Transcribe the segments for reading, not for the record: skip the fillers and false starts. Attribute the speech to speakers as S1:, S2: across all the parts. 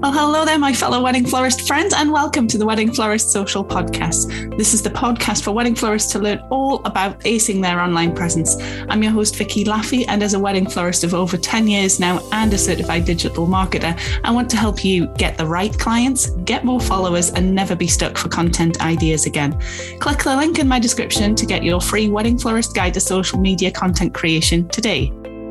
S1: Well, hello there, my fellow wedding florist friends, and welcome to the Wedding Florist Social Podcast. This is the podcast for wedding florists to learn all about acing their online presence. I'm your host, Vicky Laffey, and as a wedding florist of over 10 years now and a certified digital marketer, I want to help you get the right clients, get more followers, and never be stuck for content ideas again. Click the link in my description to get your free Wedding Florist Guide to Social Media Content Creation today.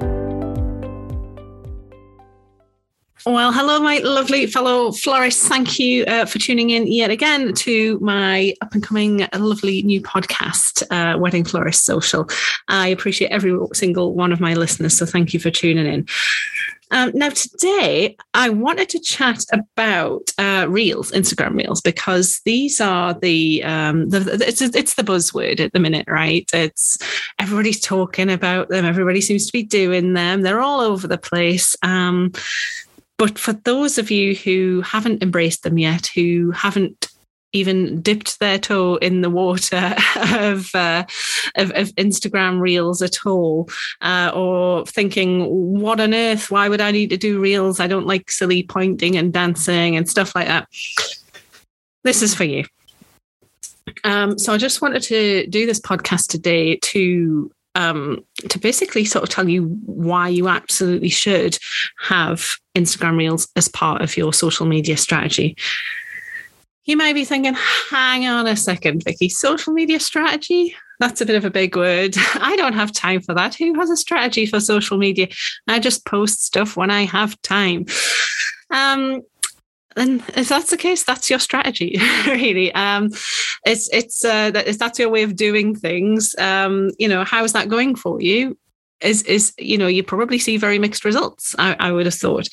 S1: Well, hello, my lovely fellow florists. Thank you for tuning in yet again to my up-and-coming lovely new podcast, Wedding Florist Social. I appreciate every single one of my listeners, so thank you for tuning in. Now, today, I wanted to chat about Reels, Instagram Reels, because these are it's the buzzword at the minute, right? It's everybody's talking about them. Everybody seems to be doing them. They're all over the place. But for those of you who haven't embraced them yet, who haven't even dipped their toe in the water of Instagram Reels at all, or thinking, what on earth, why would I need to do Reels? I don't like silly pointing and dancing and stuff like that. This is for you. So I just wanted to do this podcast today to basically sort of tell you why you absolutely should have Instagram Reels as part of your social media strategy. You might be thinking, hang on a second, Vicky, social media strategy? That's a bit of a big word. I don't have time for that. Who has a strategy for social media? I just post stuff when I have time. And if that's the case, that's your strategy, really. If that's your way of doing things, how is that going for you? You probably see very mixed results, I would have thought.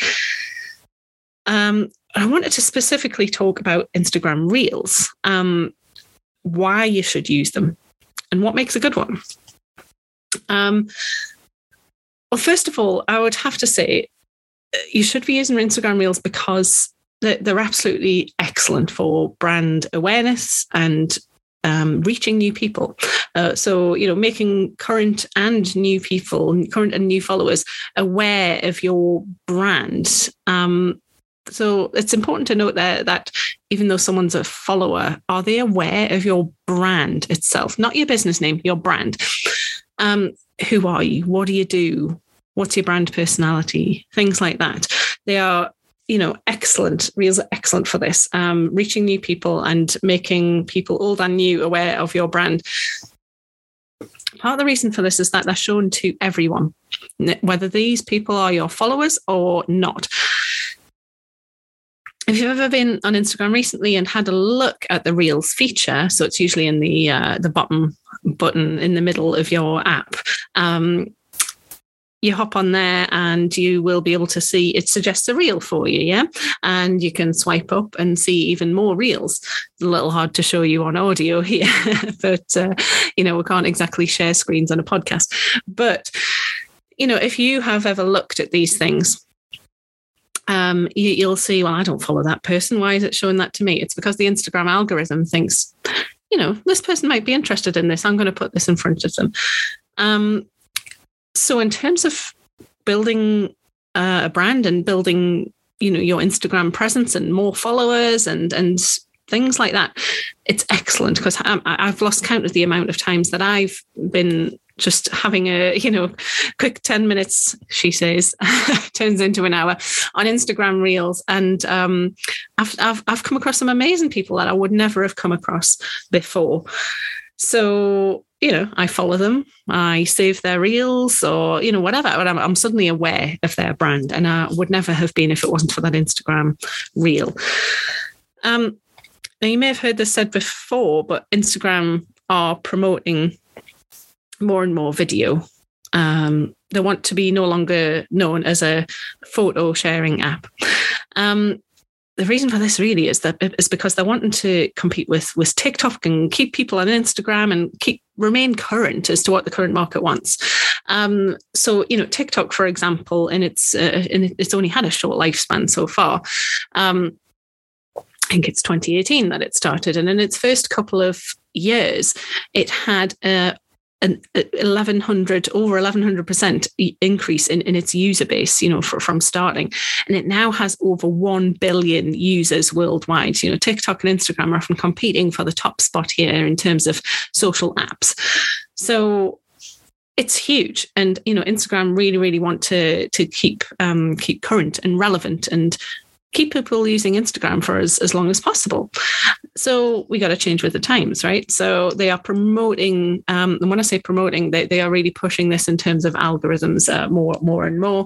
S1: I wanted to specifically talk about Instagram Reels, why you should use them, and what makes a good one. Well, first of all, I would have to say you should be using Instagram Reels because they're absolutely excellent for brand awareness and reaching new people. So making current and new followers aware of your brand. So it's important to note there that even though someone's a follower, are they aware of your brand itself? Not your business name, your brand. Who are you? What do you do? What's your brand personality? Things like that. They are excellent. Reels are excellent for this, reaching new people and making people old and new aware of your brand. Part of the reason for this is that they're shown to everyone, whether these people are your followers or not. If you've ever been on Instagram recently and had a look at the Reels feature, so it's usually in the bottom button in the middle of your app, you hop on there and you will be able to see it suggests a reel for you, yeah? And you can swipe up and see even more reels. It's a little hard to show you on audio here, but, we can't exactly share screens on a podcast. But, if you have ever looked at these things, you'll see, well, I don't follow that person. Why is it showing that to me? It's because the Instagram algorithm thinks, this person might be interested in this. I'm going to put this in front of them. So in terms of building a brand and building, your Instagram presence and more followers and things like that, it's excellent because I've lost count of the amount of times that I've been just having a, quick 10 minutes, she says, turns into an hour on Instagram Reels. And I've come across some amazing people that I would never have come across before. So, I follow them, I save their reels or, whatever, but I'm suddenly aware of their brand, and I would never have been if it wasn't for that Instagram reel. Now, you may have heard this said before, but Instagram are promoting more and more video. They want to be no longer known as a photo sharing app. The reason for this really is because they're wanting to compete with TikTok and keep people on Instagram and remain current as to what the current market wants. So TikTok, for example, and it's only had a short lifespan so far. I think it's 2018 that it started, and in its first couple of years, it had an 1100% increase in its user base, from starting. And it now has over 1 billion users worldwide. TikTok and Instagram are often competing for the top spot here in terms of social apps. So it's huge. And, Instagram really, really want to keep current and relevant and keep people using Instagram for as long as possible. So we got to change with the times, right? So they are promoting, and when I say promoting, they are really pushing this in terms of algorithms more and more,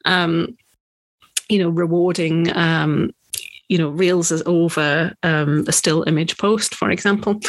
S1: rewarding, reels as over a still image post, for example.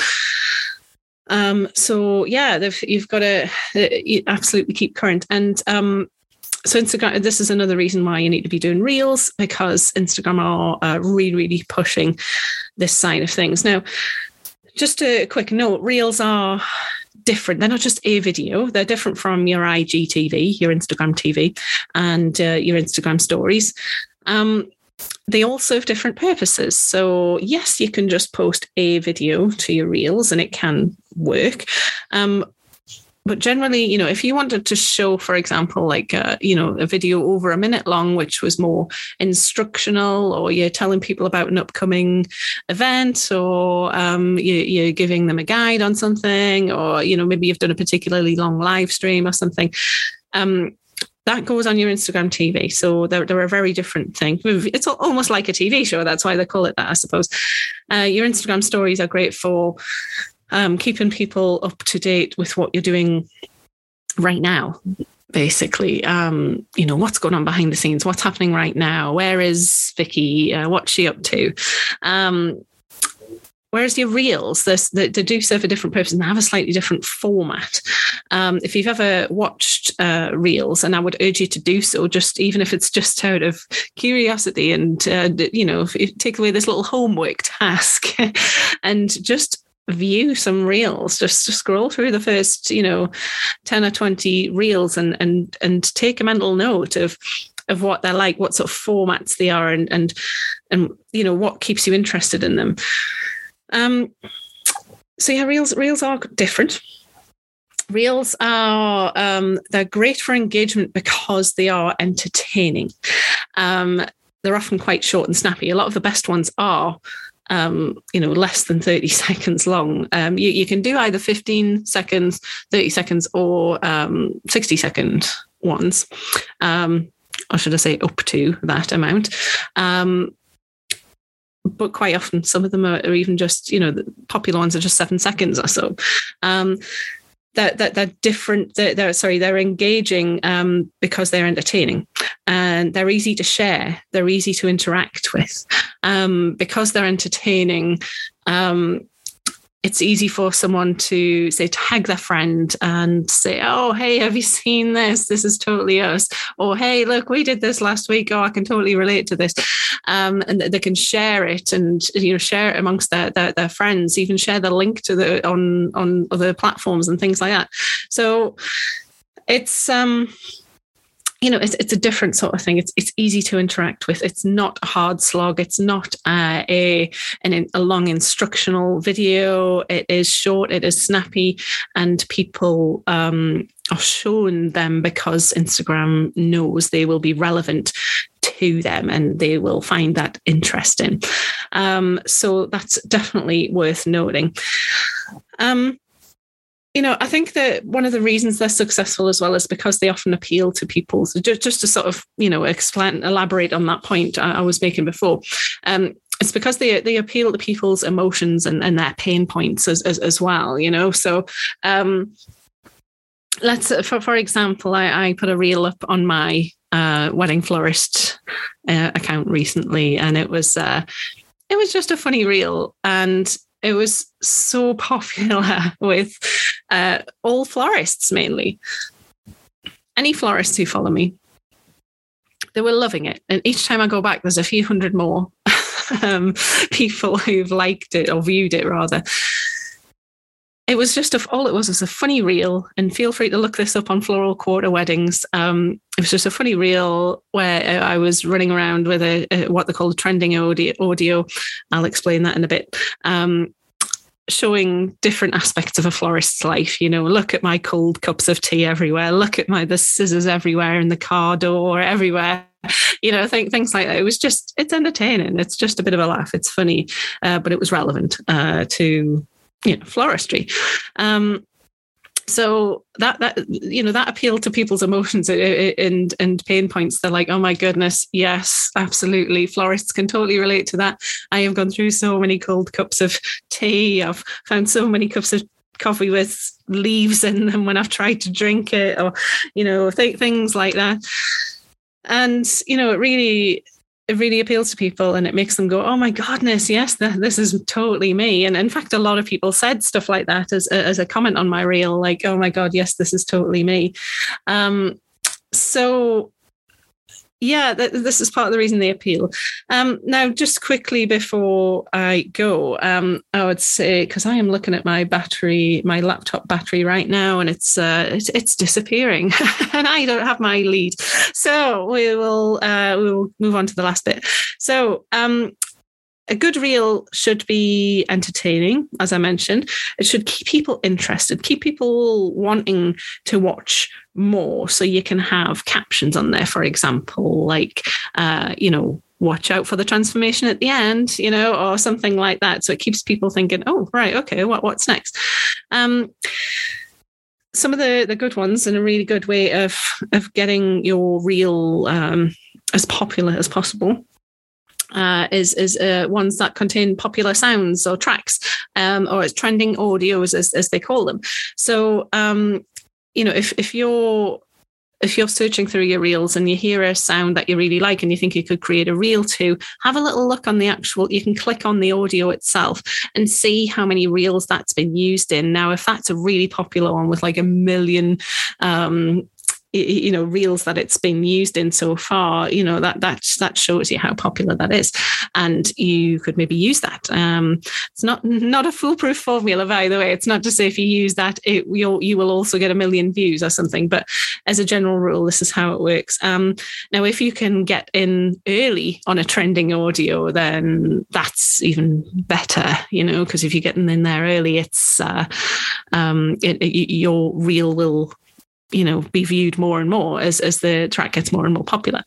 S1: So yeah, you've got to absolutely keep current. And so Instagram, this is another reason why you need to be doing Reels, because Instagram are really, really pushing this side of things. Now, just a quick note, Reels are different. They're not just a video. They're different from your IGTV, your Instagram TV, and your Instagram stories. They all serve different purposes. So yes, you can just post a video to your Reels and it can work. But generally, if you wanted to show, for example, like, a video over a minute long, which was more instructional, or you're telling people about an upcoming event, or you're giving them a guide on something, or, maybe you've done a particularly long live stream or something, that goes on your Instagram TV. So they're a very different thing. It's almost like a TV show. That's why they call it that, I suppose. Your Instagram stories are great for keeping people up to date with what you're doing right now, basically. What's going on behind the scenes, what's happening right now, where is Vicky, what's she up to? Whereas your Reels, they do serve a different purpose and have a slightly different format. If you've ever watched Reels, and I would urge you to do so, just even if it's just out of curiosity, and if you take away this little homework task and just view some Reels, just scroll through the first 10 or 20 Reels and take a mental note of what they're like, what sort of formats they are, and what keeps you interested in them. So yeah, Reels are different. Reels are they're great for engagement because they are entertaining. They're often quite short and snappy. A lot of the best ones are less than 30 seconds long. You can do either 15 seconds, 30 seconds, or 60-second ones. Or should I say up to that amount? But quite often, some of them are even just, the popular ones are just 7 seconds or so. They're different. They're engaging because they're entertaining, and they're easy to share. They're easy to interact with because they're entertaining. It's easy for someone to say, tag their friend and say, oh, hey, have you seen this? This is totally us. Or, hey, look, we did this last week. Oh, I can totally relate to this. And they can share it and, share it amongst their friends, even share the link to on other platforms and things like that. So it's, it's a different sort of thing. It's easy to interact with. It's not a hard slog. It's not a long instructional video. It is short. It is snappy, and people are shown them because Instagram knows they will be relevant to them and they will find that interesting. So that's definitely worth noting. I think that one of the reasons they're successful as well is because they often appeal to people. So just to sort of, elaborate on that point I was making before, it's because they appeal to people's emotions and their pain points as well, So let's, for example, I put a reel up on my wedding florist account recently, and it was just a funny reel, and it was so popular with all florists mainly. Any florists who follow me, they were loving it. And each time I go back, there's a few hundred more people who've liked it or viewed it rather. It was just all it was a funny reel, and feel free to look this up on Floral Quarter Weddings. It was just a funny reel where I was running around with a what they call a trending audio. I'll explain that in a bit. showing different aspects of a florist's life. Look at my cold cups of tea everywhere. Look at the scissors everywhere in the car door everywhere. Things like that. It's entertaining. It's just a bit of a laugh. It's funny, but it was relevant to floristry. So that appealed to people's emotions and pain points. They're like, oh my goodness, yes, absolutely. Florists can totally relate to that. I have gone through so many cold cups of tea. I've found so many cups of coffee with leaves in them when I've tried to drink it, or things like that. And it really appeals to people, and it makes them go, oh my goodness, yes, this is totally me. And in fact, a lot of people said stuff like that as a comment on my reel, like, oh my God, yes, this is totally me. So yeah, this is part of the reason they appeal. Now, just quickly before I go, I would say, because I am looking at my laptop battery right now, and it's disappearing, and I don't have my lead. So we will move on to the last bit. So a good reel should be entertaining, as I mentioned. It should keep people interested, keep people wanting to watch more. So you can have captions on there, for example, like, watch out for the transformation at the end, or something like that. So it keeps people thinking, oh, right, okay, what's next? Some of the good ones, and a really good way of getting your reel as popular as possible, is ones that contain popular sounds or tracks, or trending audios as they call them. So if you're searching through your reels and you hear a sound that you really like and you think you could create a reel to, have a little look on you can click on the audio itself and see how many reels that's been used in. Now, if that's a really popular one with like 1 million reels that it's been used in so far, that shows you how popular that is, and you could maybe use that. It's not a foolproof formula, by the way. It's not to say if you use that, you will also get 1 million views or something, but as a general rule, this is how it works. Now, if you can get in early on a trending audio, then that's even better, because if you're getting in there early, it's your reel will be viewed more and more as the track gets more and more popular.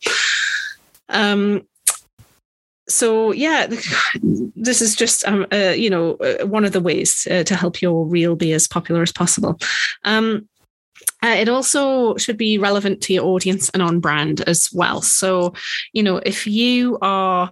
S1: So yeah, this is just one of the ways to help your reel be as popular as possible. It also should be relevant to your audience and on brand as well. So if you are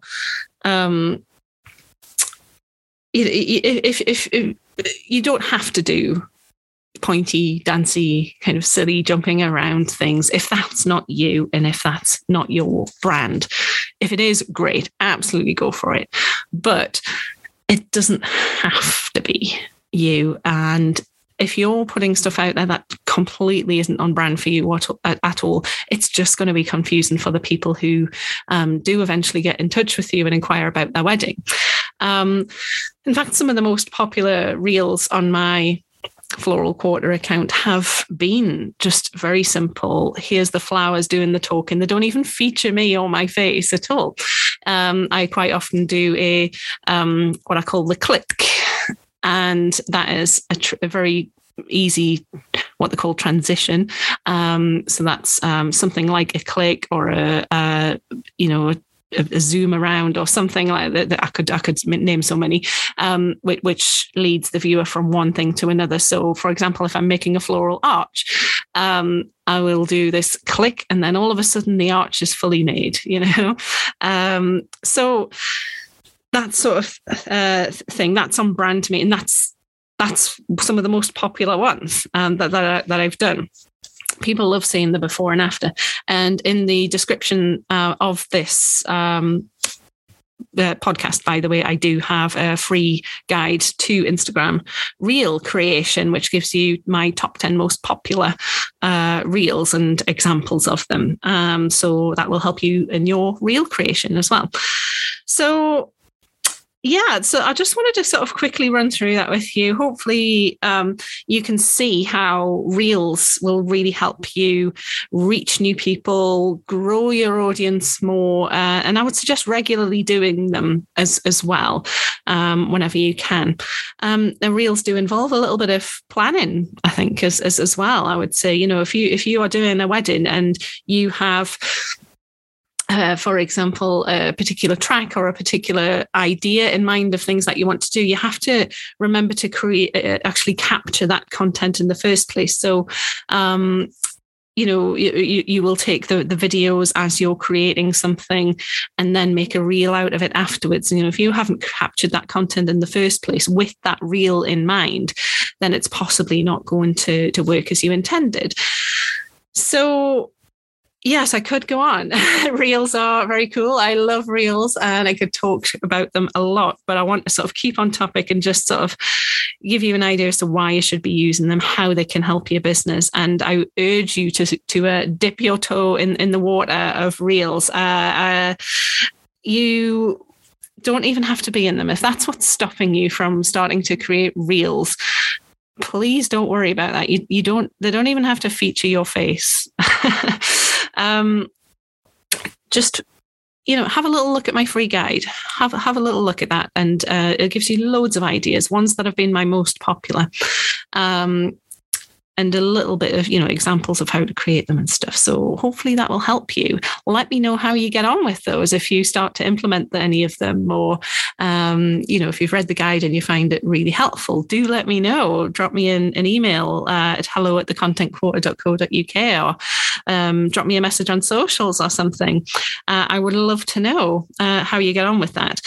S1: if you don't have to do pointy, dancey, kind of silly jumping around things if that's not you and if that's not your brand. If it is, great, absolutely go for it. But it doesn't have to be you. And if you're putting stuff out there that completely isn't on brand for you at all, it's just going to be confusing for the people who do eventually get in touch with you and inquire about their wedding. In fact, some of the most popular reels on my Floral Quarter account have been just very simple. Here's the flowers doing the talking. They don't even feature me or my face at all. I quite often do what I call the click, and that is a very easy, what they call transition. So that's something like a click or a zoom around or something like that. I could name so many, which leads the viewer from one thing to another. So, for example, if I'm making a floral arch, I will do this click, and then all of a sudden the arch is fully made. So that sort of thing, that's on brand to me, and that's some of the most popular ones that I've done. People love seeing the before and after. And in the description of this podcast, by the way, I do have a free guide to Instagram reel creation, which gives you my top 10 most popular reels and examples of them. So that will help you in your reel creation as well. So Yeah, so I just wanted to sort of quickly run through that with you. Hopefully, you can see how Reels will really help you reach new people, grow your audience more, and I would suggest regularly doing them as well, whenever you can. The Reels do involve a little bit of planning, I think, as well. I would say, if you are doing a wedding and you have for example, a particular track or a particular idea in mind of things that you want to do, you have to remember to actually capture that content in the first place. So, you will take the videos as you're creating something and then make a reel out of it afterwards. If you haven't captured that content in the first place with that reel in mind, then it's possibly not going to work as you intended. So, yes, I could go on. Reels are very cool. I love Reels and I could talk about them a lot, but I want to sort of keep on topic and just sort of give you an idea as to why you should be using them, how they can help your business. And I urge you to dip your toe in the water of Reels. You don't even have to be in them. If that's what's stopping you from starting to create Reels, please don't worry about that. They don't even have to feature your face. Just, have a little look at my free guide. Have a little look at that. And it gives you loads of ideas, ones that have been my most popular. And a little bit of, examples of how to create them and stuff. So hopefully that will help you. Let me know how you get on with those if you start to implement any of them, or, if you've read the guide and you find it really helpful, do let me know. Drop me an email at hello@thecontentquarter.co.uk, or drop me a message on socials or something. I would love to know how you get on with that.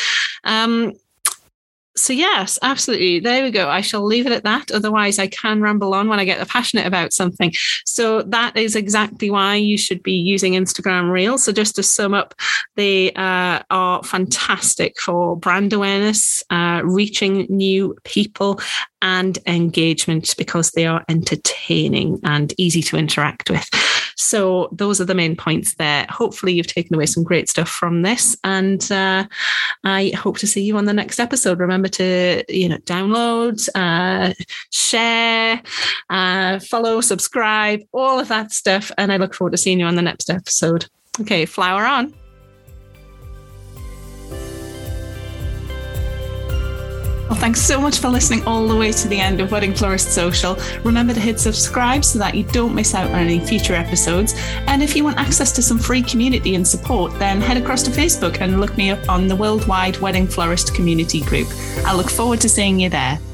S1: So yes, absolutely. There we go. I shall leave it at that. Otherwise, I can ramble on when I get passionate about something. So that is exactly why you should be using Instagram Reels. So just to sum up, they are fantastic for brand awareness, reaching new people, and engagement, because they are entertaining and easy to interact with. So those are the main points there. Hopefully you've taken away some great stuff from this, and I hope to see you on the next episode. Remember to, download, share, follow, subscribe, all of that stuff. And I look forward to seeing you on the next episode. Okay, flower on. Well, thanks so much for listening all the way to the end of Wedding Florist Social. Remember to hit subscribe so that you don't miss out on any future episodes. And if you want access to some free community and support, then head across to Facebook and look me up on the Worldwide Wedding Florist Community Group. I look forward to seeing you there.